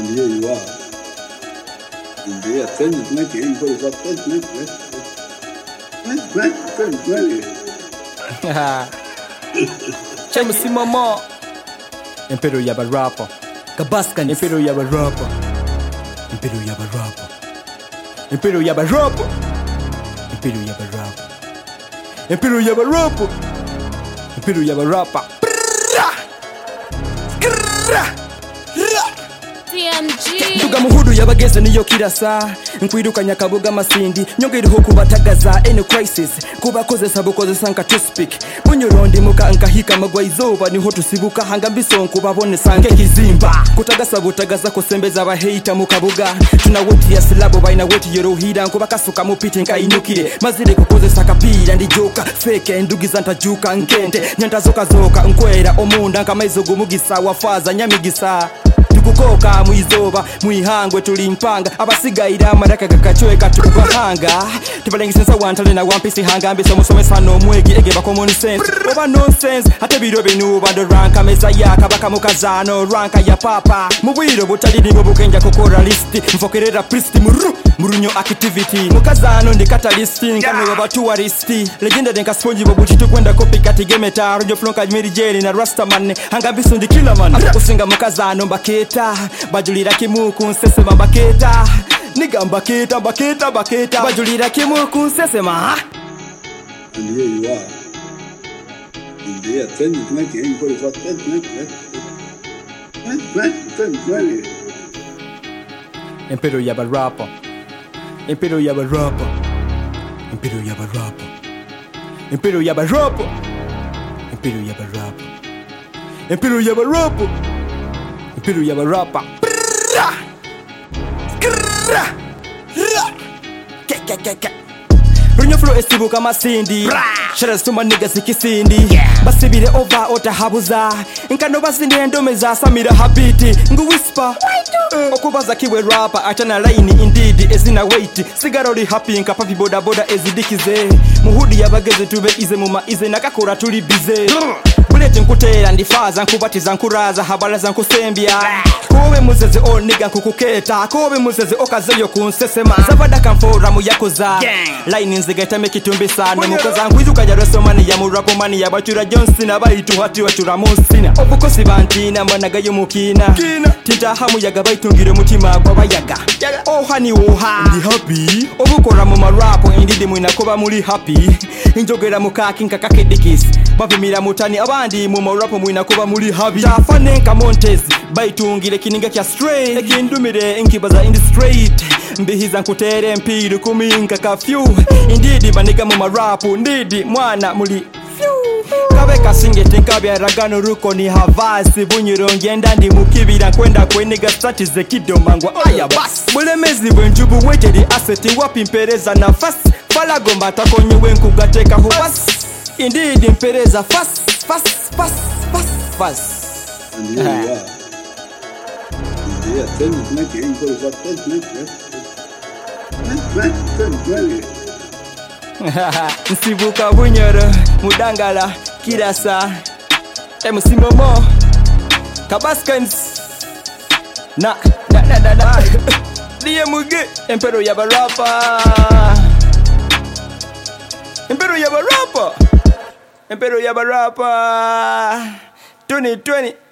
And here you are. And they are sending my game for the Chama-se Mamó. Impero Yaba Rapper. Kabaskan. Impero Yaba Rapper. Impero Yaba Rapper. Impero Yaba Rapper. Impero Yaba Rapper. Impero Yaba Rapper. Impero Yaba Rapper. Tuga muhudu yabageze niyo kirasa nkwirukanya kabuga masindi nyongeriho kubatagaza any crisis kubakoze sabukoze sanka to speak munyurondi muka nkahika magwa izoba niho tusibuka hanga mbisonko babone sanke kizimba kutagasa butagaza kusembeza abaheita mu kabuga tunawoti ya silabo baina woti yorohira nko bakasuka mu piti nkainyukire mazire kukoze sakapira ndi joka fake ndugiza ntajuka nkende nyantazoka zoka nkwera omunda nkamaizo gumugisa wafaza nyamigisa kukoka muizoba muihangwe tulimpanga abasigaira amaraka gakachwe katubahanga tubalengisensa wantale na wampisi hanga mbiso musomesa no mwegi ege ba common sense oba nonsense hata biro binu bando ranka meza yaka baka mukazano ranka ya papa mubwiro butalini bobukenja kokora list mfokerera priest murunyo activity mukazano ndi catalyst ngano baba tourist legenda denka sponge bobuchitu kwenda copycat game taro jo flonka Mary Jane na Rastaman hanga mbiso ndi killer man usinga mukazano mbaketa bajulira kimuku nsesema baketa niga mbaketa bajulira kimuku nsesema. And here you are. And they are sending my game for the Impero Yaba Rapper. Impero Yaba Rapper. Impero Yaba Rapper. Impero Yaba Rapper. Impero Yaba Rapper. Impero Yaba Rapper. Impero Yaba Rapper. Runyo flow estibuka masindi Sharas to my niggas ikisindi Basibire over ota habuza Nkano basindi endomeza samira habiti Ngu whisper Okubaza kiwe rapper Achana line indeed ezina wait Sigarori happy nka papi boda boda ezidikize Muhudi yabageze tube ize muma ize nakakura tuli bize Buleti nkutera ndifaza nkubatiza nkuraza habalaza nkusembia Kowe muzeze o niga nkukuketa Kowe muzeze okazeyo kunsesema Zavada kamfora muyakoza Line nzigeta mekitumbisa Nomukoza nkwizuka jarosomani ya murapo mani ya bachura Johnson Abaitu hati wachura monsina Obukosi bantina mbanagayo mukina Tinta hamu yaga baitungire mutima kwa bayaga Oha ni oha Ndi happy Obukora mu marapo indidi mwinakoba muri happy Injogera mukaki nkakakedikisi Bavimira mutani abandi mu marapo mwinakoba muri happy Tafane nka Montez Baitungire kininga kya straight Ekindumire nkibaza in the straight Mbihiza nkutere mpiru kuminka kafyu Indidi baniga mu marapo Ndidi mwana muri Kabeka singete nkabya ragano ruko ni havasi bunyiro ngenda ndi mukibira kwenda kweniga statize kidomangwa aya bas bulemezi bwenjubu wetedi asset wapi mpereza nafasi falagomba takonywe nkugateka ho bas indeed mpereza fast. And here you are. And they are sending my game for the Nsibuka bunyoro mudangala kirasa MC Momo Kabaskans na Liye muge Impero Yaba Rapper. Impero Yaba Rapper. Impero Yaba Rapper 2020